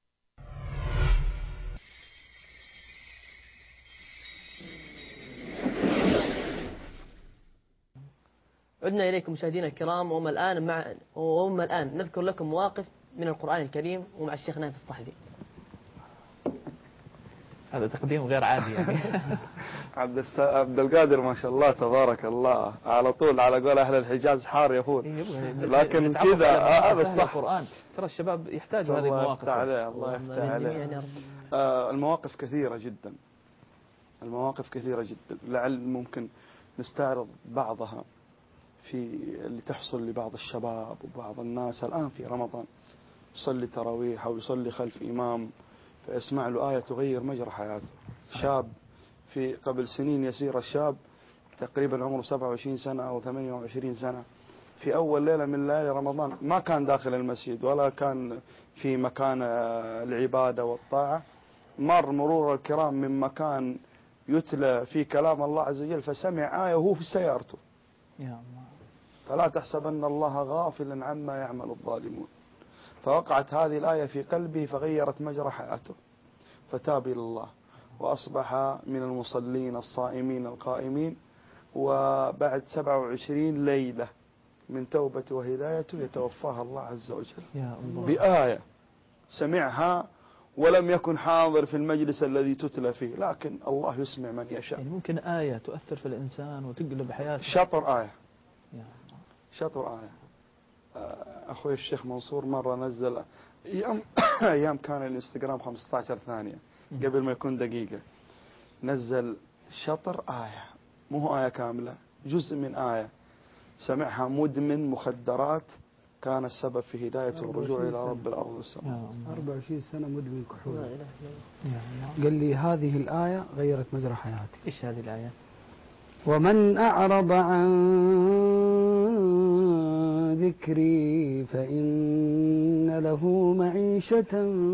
عدنا إليكم مشاهدينا الكرام، وهم الآن نذكر لكم مواقف من القرآن الكريم ومع الشيخ نايف الصحفي. هذا تقديم غير عادي يعني. عبد القادر ما شاء الله تبارك الله، على طول على قول أهل الحجاز حار يفوت. لكن كذا هذا الصح. القرآن ترى الشباب يحتاجوا هذه المواقف. الله يفتح عليه. المواقف كثيرة جدا، المواقف كثيرة جدا، لعل ممكن نستعرض بعضها في اللي تحصل لبعض الشباب وبعض الناس الآن في رمضان، يصلي تراويح أو يصلي خلف إمام فيسمع له آية تغير مجرى حياته. شاب في قبل سنين يسيرة، الشاب تقريبا عمره 27 سنة أو 28 سنة، في أول ليلة من ليالي رمضان ما كان داخل المسجد ولا كان في مكان العبادة والطاعة، مر مرور الكرام من مكان يتلى في كلام الله عز وجل فسمع آية وهو في سيارته. يا الله. فلا تحسبن الله غافلا عما يعمل الظالمون. فوقعت هذه الآية في قلبه فغيرت مجرى حياته، فتاب إلى الله وأصبح من المصلين الصائمين القائمين. وبعد 27 ليلة من توبة وهدايته يتوفاها الله عز وجل يا الله. بآية سمعها ولم يكن حاضر في المجلس الذي تتلى فيه، لكن الله يسمع من يشاء. يعني ممكن آية تؤثر في الإنسان وتقلب حياته. شطر آية، يا شطر آية. أخوي الشيخ منصور مرة نزل أيام كان الانستغرام 15 ثانية قبل ما يكون دقيقة، نزل شطر آية، مو آية كاملة، جزء من آية سمعها مدمن مخدرات كان السبب في هدايته والرجوع إلى رب الأرض والسماء. 24 سنة مدمن كحول. قال لي هذه الآية غيرت مجرى حياتي. إيش هذه الآية؟ ومن أعرض عن ذكري فإن له معيشة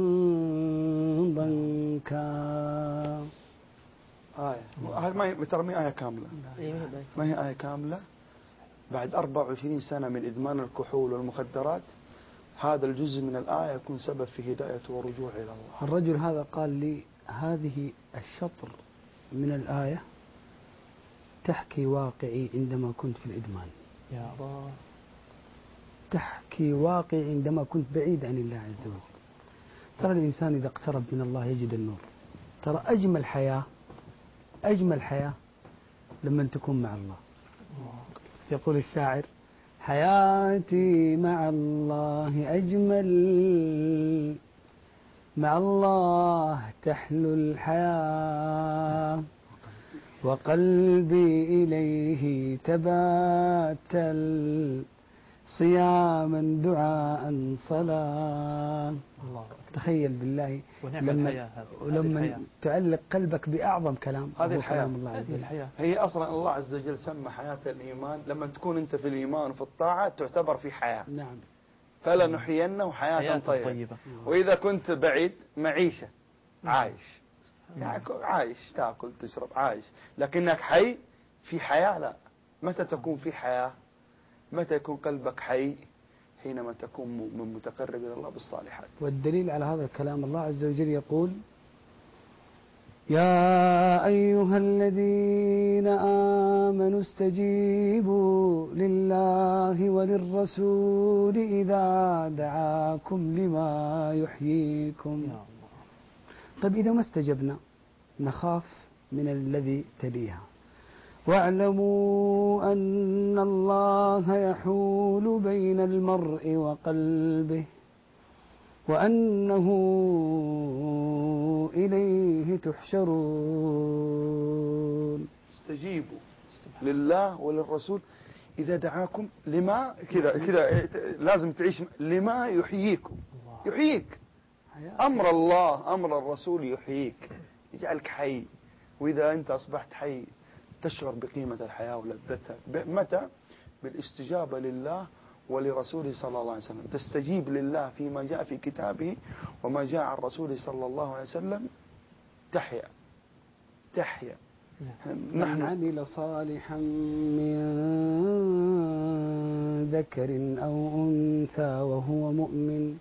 ضنكا. آية ما ترى ما آية كاملة، ما هي آية كاملة. بعد 24 سنة من إدمان الكحول والمخدرات هذا الجزء من الآية يكون سبب في هدايته والرجوع إلى الله. الرجل هذا قال لي هذه الشطر من الآية تحكي واقعي عندما كنت في الإدمان. يا الله. تحكي واقعي عندما كنت بعيد عن الله عز وجل. ترى الإنسان إذا اقترب من الله يجد النور. ترى أجمل حياة لما تكون مع الله. يقول الشاعر حياتي مع الله أجمل، مع الله تحلو الحياة، وقلبي إليه تباتل صياما دعاء صلاة. تخيل بالله لما تعلق قلبك بأعظم كلام، هذه الحياة. الله عز وجل. هي أصلا الله عز وجل سمى حياة الإيمان لما تكون أنت في الإيمان وفي الطاعة تعتبر في حياة. نعم. فلا نحيينه حياة طيبة. وإذا كنت بعيد معيشة، عايش عايش تأكل تشرب عايش، لكنك حي في حياة. لا، متى تكون في حياة؟ متى يكون قلبك حي؟ حينما تكون من متقرب إلى الله بالصالحات. والدليل على هذا الكلام الله عز وجل يقول يا أيها الذين آمنوا استجيبوا لله وللرسول إذا دعاكم لما يحييكم. طيب إذا ما استجبنا نخاف من الذي تليها. واعلموا أن الله يحول بين المرء وقلبه وأنه إليه تحشرون. استجيبوا لله وللرسول إذا دعاكم لما كذا لازم تعيش لما يحييكم. يحييك أمر الله، أمر الرسول يحييك، يجعلك حي. وإذا أنت أصبحت حي تشعر بقيمة الحياة ولذتها. متى؟ بالاستجابة لله ولرسوله صلى الله عليه وسلم، تستجيب لله فيما جاء في كتابه وما جاء عن رسوله صلى الله عليه وسلم، تحيا. من عمل صالحا من ذكر أو أنثى وهو مؤمن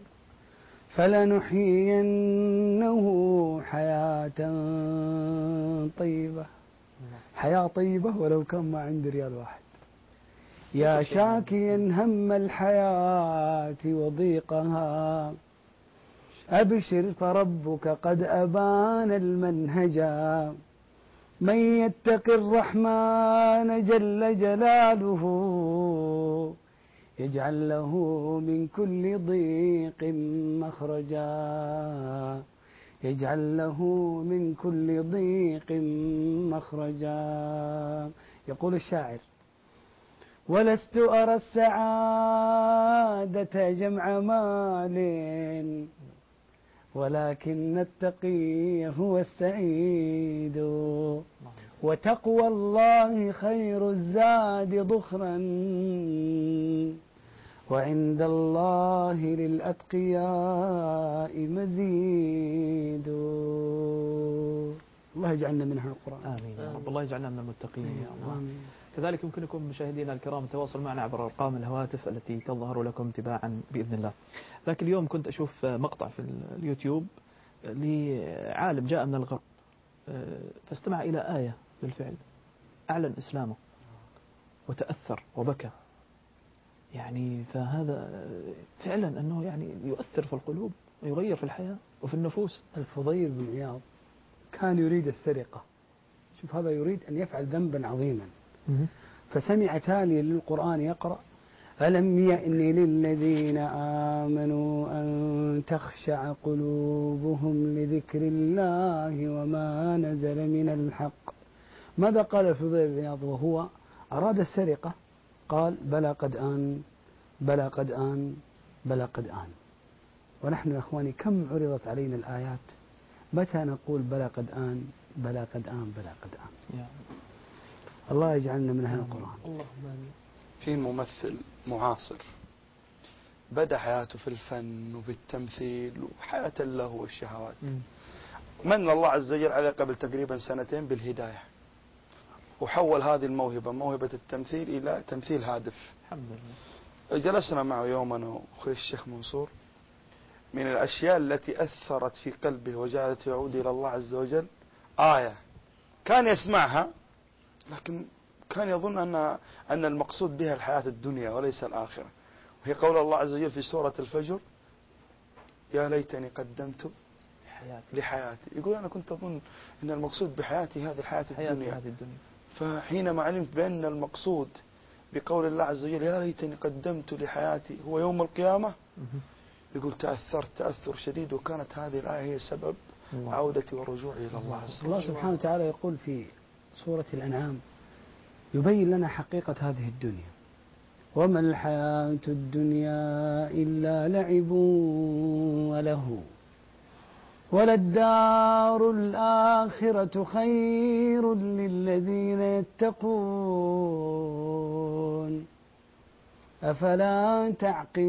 فلنحيينه حياة طيبة، حياة طيبة ولو كان ما عنده ريال واحد. يا شاكيا هم الحياة وضيقها أبشر فربك قد أبان المنهجا، من يتق الرحمن جل جلاله يجعل له من كل ضيق مخرجا، يجعل له من كل ضيق مخرجا. يقول الشاعر: ولست أرى السعادة جمع مال، ولكن التقي هو السعيد، وتقوى الله خير الزاد ضخرا، وعند الله للأتقياء مزيد. الله يجعلنا من أهل القرآن. آمين يا رب. الله يجعلنا من المتقين يا الله. آمين. كذلك يمكنكم مشاهدينا الكرام التواصل معنا عبر أرقام الهواتف التي تظهر لكم تباعا بإذن الله. لكن اليوم كنت أشوف مقطع في اليوتيوب لعالم جاء من الغرب فاستمع إلى آية بالفعل، أعلن إسلامه وتأثر وبكى. يعني فهذا فعلا أنه يعني يؤثر في القلوب ويغير في الحياة وفي النفوس. الفضيل بن عياض كان يريد السرقة، شوف هذا يريد أن يفعل ذنبا عظيما، فسمع تاليا للقرآن يقرأ: ألم يأن للذين آمنوا أن تخشع قلوبهم لذكر الله وما نزل من الحق. ماذا قال الفضيل بن عياض وهو أراد السرقة؟ قال: بلى قد آن، بلى قد آن، بلى قد آن. ونحن يا أخواني كم عرضت علينا الآيات، متى نقول بلى قد آن، بلى قد آن، بلى قد آن. الله يجعلنا من أهل القرآن. اللهم آمين. في ممثل معاصر بدأ حياته في الفن وفي التمثيل وحياة الله والشهوات، من الله عز وجل عليه قبل تقريبا 2 بالهداية، وحول هذه الموهبة، موهبة التمثيل، إلى تمثيل هادف. الحمد لله. جلسنا معه يوما أنا وأخي الشيخ منصور، من الأشياء التي أثرت في قلبه وجعلت يعود إلى الله عز وجل آية كان يسمعها لكن كان يظن أن المقصود بها الحياة الدنيا وليس الآخرة، وهي قول الله عز وجل في سورة الفجر: يا ليتني قدمت لحياتي. يقول أنا كنت أظن أن المقصود بحياتي هذه الحياة الدنيا، فحينما علمت بأن المقصود بقول الله عز وجل يا ليتني قدمت لحياتي هو يوم القيامة، يقول تأثرت تأثر شديد، وكانت هذه الآية هي سبب عودتي ورجوعي إلى الله عز وجل. الله سبحانه وتعالى يقول في سورة الأنعام يبين لنا حقيقة هذه الدنيا: وما الحياة الدنيا إلا لعب وله، وللدار الآخرة خير للذين يتقون أفلا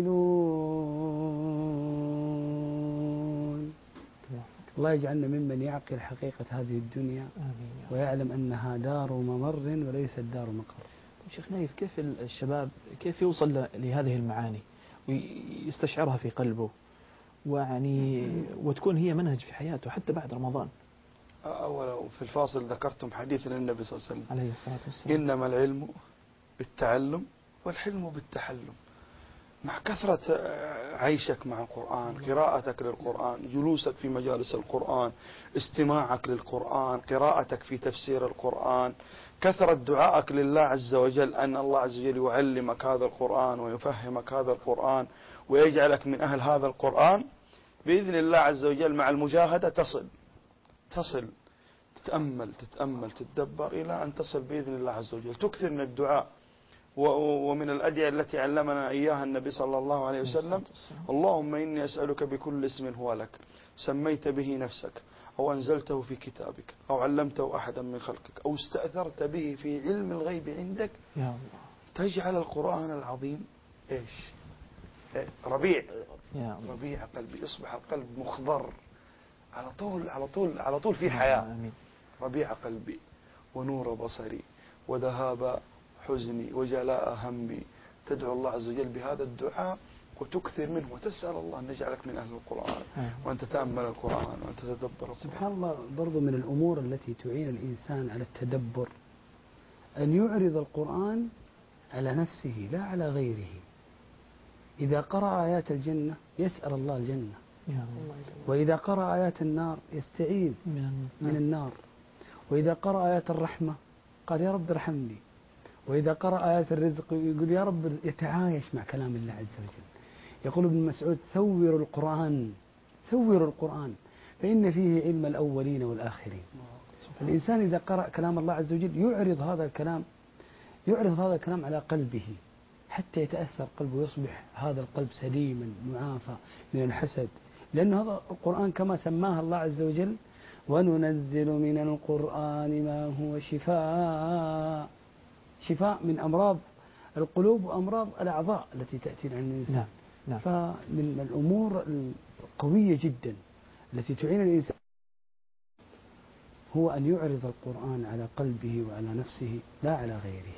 تعقلون. الله يجعلنا ممن يعقل حقيقة هذه الدنيا ويعلم أنها دار ممر وليست دار مقر. شيخ نايف، كيف الشباب كيف يوصل لهذه المعاني ويستشعرها في قلبه وتكون هي منهج في حياته حتى بعد رمضان؟ أولا في الفاصل ذكرتم حديث النبي صلى الله عليه وسلم عليه الصلاة والسلام: إنما العلم بالتعلم والحلم بالتحلم. مع كثرة عيشك مع القرآن، قراءتك للقرآن، جلوسك في مجالس القرآن، استماعك للقرآن، قراءتك في تفسير القرآن، كثرة دعائك لله عز وجل أن الله عز وجل يعلمك هذا القرآن ويفهمك هذا القرآن ويجعلك من أهل هذا القرآن، بإذن الله عز وجل مع المجاهدة تصل تتأمل تتدبر إلى أن تصل بإذن الله عز وجل. تكثر من الدعاء، ومن الأدعية التي علمنا إياها النبي صلى الله عليه وسلم: اللهم إني أسألك بكل اسم هو لك سميت به نفسك أو أنزلته في كتابك أو علمته أحدا من خلقك أو استأثرت به في علم الغيب عندك تجعل القرآن العظيم إيش ربيع ربيع قلبي، يصبح القلب مخضر على طول على طول على طول في حياة. ربيع قلبي ونور بصري وذهاب حزني وجلاء همي. تدعو الله عز وجل بهذا الدعاء وتكثر منه وتسأل الله أن يجعلك من أهل القرآن وأن تتأمل القرآن وأن تتدبر القرآن. سبحان الله، برضو من الأمور التي تعين الإنسان على التدبر أن يعرض القرآن على نفسه لا على غيره. إذا قرأ آيات الجنة يسأل الله الجنة، وإذا قرأ آيات النار يستعيذ من النار، وإذا قرأ آيات الرحمة قال يا رب ارحمني، وإذا قرأ آيات الرزق يقول يا رب، يتعايش مع كلام الله عز وجل. يقول ابن مسعود ثوروا القرآن، ثوروا القرآن فإن فيه علم الأولين والآخرين. الإنسان إذا قرأ كلام الله عز وجل يعرض هذا الكلام على قلبه حتى يتأثر قلبه ويصبح هذا القلب سليما معافى من الحسد، لأن هذا القرآن كما سماه الله عز وجل وننزل من القرآن ما هو شفاء من أمراض القلوب وأمراض الأعضاء التي تأتي عن الإنسان. فمن الأمور القوية جدا التي تعين الإنسان هو أن يعرض القرآن على قلبه وعلى نفسه لا على غيره.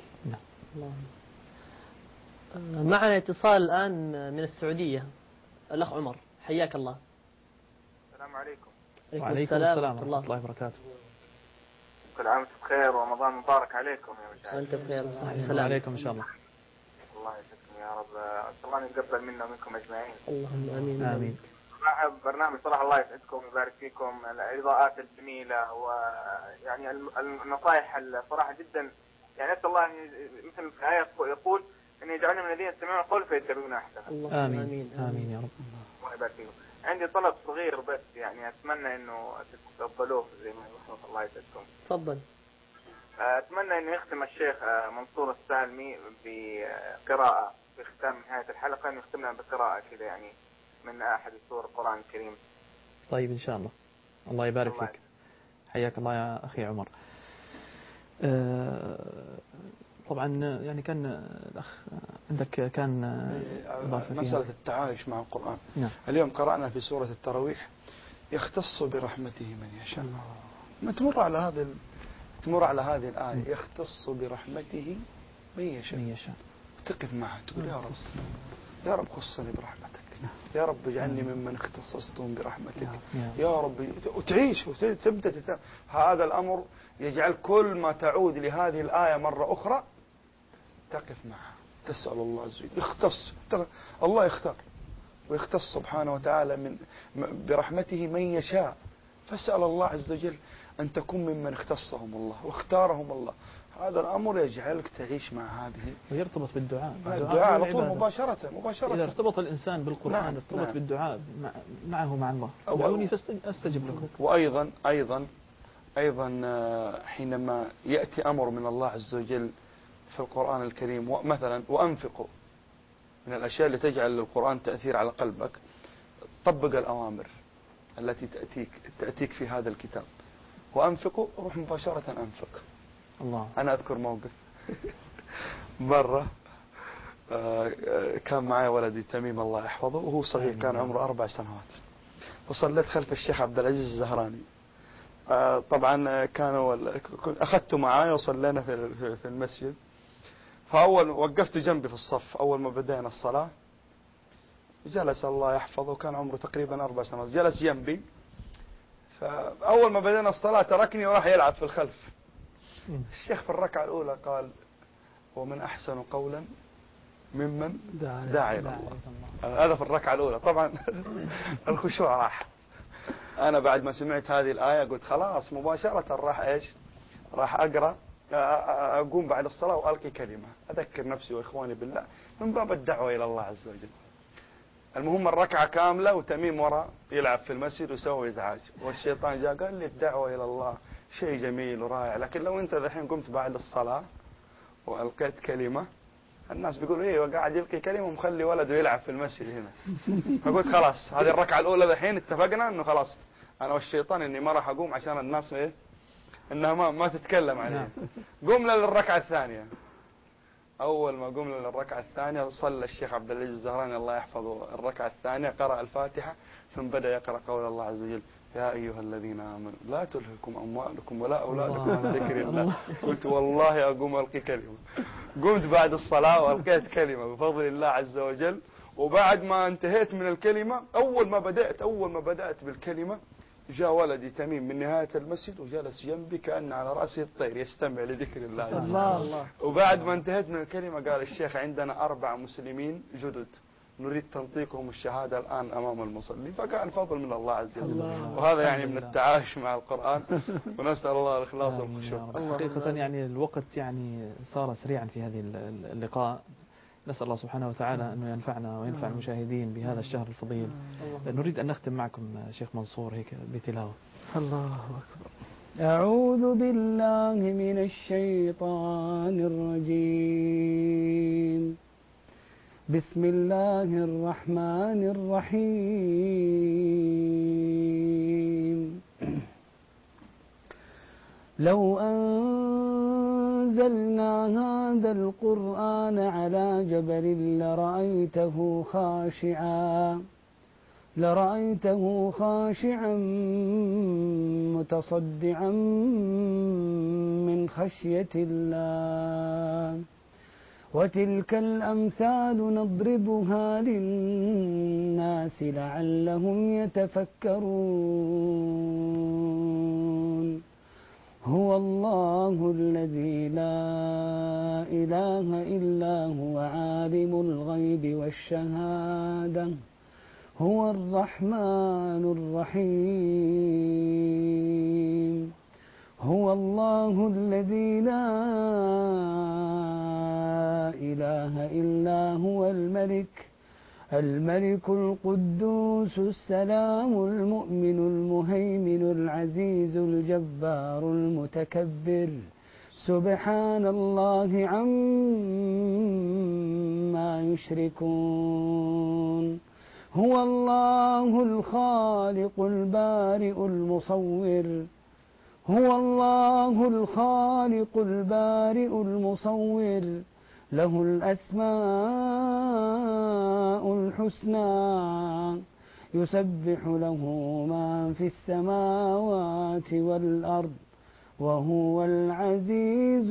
معنا اتصال الآن من السعودية، الأخ عمر، حياك الله. السلام عليكم. وعليكم السلام ورحمة الله وبركاته. كل عام وانتم بخير ورمضان مبارك عليكم يا مشاهد. وانت بخير وصحبه السلام عليكم إن شاء الله. الله يسعدكم يا رب، أسأل الله أن يتقبل منا ومنكم أجمعين. اللهم آمين. آمين. برنامج صراحة الله يسعدكم ويبارك فيكم، الإضاءات الجميلة ويعني النصائح الصراحة جدا، يعني أسأل الله مثل في آية يقول أن يجعلنا من الذين يستمعون القول فيتبعون أحسنه. آمين آمين يا رب. الله يبارك فيكم. عندي طلب صغير بس، يعني أتمنى إنه تتقبلوه زي ما يقول. الله يسعدكم. تفضل. أتمنى إنه يختم الشيخ منصور السالمي بقراءة في ختام نهاية الحلقة، إنه يختمنا بقراءة كذا يعني من أحد سور القرآن الكريم. طيب إن شاء الله. الله يبارك فيك. حياك الله يا أخي عمر. طبعا يعني كان الأخ عندك كان مسألة التعايش مع القرآن. نعم. اليوم قرأنا في سورة التراويح يختص برحمته من يشاء. ما تمر على هذه الآية يختص برحمته من يشاء. تقف معها تقول يا رب خصني برحمتك، يا رب اجعلني ممن اختصصتهم برحمتك يا رب، وتعيش وتبدأ هذا الأمر يجعل كل ما تعود لهذه الآية مرة أخرى تقف معها تسأل الله عز وجل يختص. الله يختار ويختص سبحانه وتعالى برحمته من يشاء، فاسأل الله عز وجل أن تكون ممن اختصهم الله واختارهم الله. هذا الأمر يجعلك تعيش مع هذه ويرتبط بالدعاء. الدعاء على طول مباشرة. إذا ارتبط الإنسان بالقرآن ارتبط بالدعاء معه مع الله. ادعوني فاستجب لكم. وأيضا حينما يأتي أمر من الله عز وجل في القرآن الكريم مثلا وأنفقوا، من الأشياء اللي تجعل القرآن تأثير على قلبك طبق الأوامر التي تأتيك في هذا الكتاب. وأنفقوا، روح مباشرة أنفق. الله. أنا أذكر موقف مرة كان معي ولدي تميم الله يحفظه وهو صغير، كان عمره 4 سنوات، وصليت خلف الشيخ عبد العزيز الزهراني. طبعا أخذته معي وصلينا في المسجد. فأول وقفت جنبي في الصف، أول ما بدأنا الصلاة جلس الله يحفظه، كان عمره تقريبا 4 سنوات، جلس جنبي. فأول ما بدأنا الصلاة تركني وراح يلعب في الخلف. الشيخ في الركعة الأولى قال ومن أحسن قولا ممن دعا إلى الله. هذا في الركعة الأولى. طبعا الخشوع راح. أنا بعد ما سمعت هذه الآية قلت خلاص مباشرة راح أقرأ، أقوم بعد الصلاة وألقي كلمة أذكر نفسي وإخواني بالله من باب الدعوة إلى الله عز وجل. المهم الركعة كاملة وتميم وراء يلعب في المسجد ويسوي إزعاج، والشيطان جاء قال لي الدعوة إلى الله شيء جميل ورائع، لكن لو أنت ذحين قمت بعد الصلاة وألقيت كلمة الناس بيقولوا إيه وقاعد يلقي كلمة ومخلي ولده يلعب في المسجد هنا. فقلت خلاص هذه الركعة الأولى ذحين اتفقنا إنه خلاص أنا والشيطان إني ما راح أقوم عشان الناس إيه إنها ما تتكلم عليه. قمنا للركعة الثانية. أول ما قمنا للركعة الثانية صلى الشيخ عبد العزيز الزهراني الله يحفظه الركعة الثانية، قرأ الفاتحة ثم بدأ يقرأ قول الله عز وجل يا أيها الذين آمنوا لا تلهكم أموالكم ولا أولادكم عن ذكر الله. قلت والله أقوم ألقي كلمة. قمت بعد الصلاة وألقيت كلمة بفضل الله عز وجل. وبعد ما انتهيت من الكلمة أول ما بدأت بالكلمة جاء ولدي تميم من نهاية المسجد وجلس جنبي كأن على رأسه الطير يستمع لذكر الله عز وجل. وبعد ما انتهيت من الكلمة قال الشيخ عندنا 4 مسلمين جدد نريد تنطيقهم الشهادة الآن أمام المصلين، فكان فضل من الله عز وجل. وهذا يعني من التعايش مع القرآن، ونسأل الله الإخلاص والخشوع. حقيقة يعني الوقت يعني صار سريعا في هذه اللقاء. نسأل الله سبحانه وتعالى أنه ينفعنا وينفع المشاهدين بهذا الشهر الفضيل. نريد أن نختم معكم شيخ منصور هيك بتلاوة. الله أكبر. أعوذ بالله من الشيطان الرجيم. بسم الله الرحمن الرحيم. لو أنزلنا هذا القرآن على جبل لرأيته خاشعا متصدعا من خشية الله. وتلك الأمثال نضربها للناس لعلهم يتفكرون. هو الله الذي لا إله إلا هو عالم الغيب والشهادة هو الرحمن الرحيم. هو الله الذي لا إله إلا هو الملك القدوس السلام المؤمن المهيمن العزيز الجبار المتكبر سبحان الله عما يشركون. هو الله الخالق البارئ المصور له الأسماء الحسنى يسبح له ما في السماوات والأرض وهو العزيز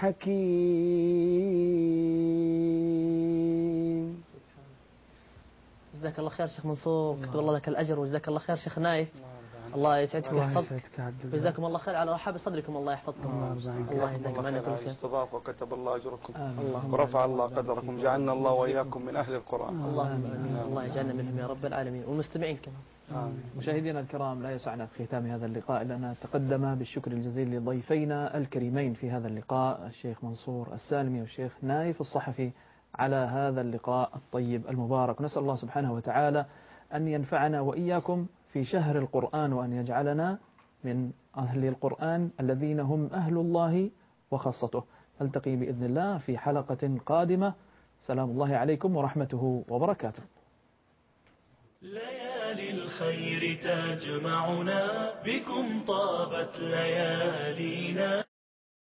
الحكيم. جزاك الله خير شيخ منصور، كتب الله لك الأجر، وجزاك الله خير شيخ نايف. الله يسعدك ويحفظك. جزاكم الله خير على رحاب صدركم. الله يحفظكم. الله يجزاكم عنا كل خير. استضاف وكتب الله أجركم ورفع الله قدركم. جعلنا الله وإياكم من أهل القرآن. الله يجعلنا منهم يا رب العالمين، والمستمعين كمان. مشاهدينا الكرام، لا يسعنا في ختام هذا اللقاء إلا أن نتقدم بالشكر الجزيل لضيفينا الكريمين في هذا اللقاء، الشيخ منصور السالمي والشيخ نايف الصحفي، على هذا اللقاء الطيب المبارك. نسأل الله سبحانه وتعالى أن ينفعنا وإياكم في شهر القرآن، وأن يجعلنا من أهل القرآن الذين هم أهل الله وخاصته. نلتقي بإذن الله في حلقة قادمة. سلام الله عليكم ورحمته وبركاته. ليالي الخير تجمعنا، بكم طابت ليالينا.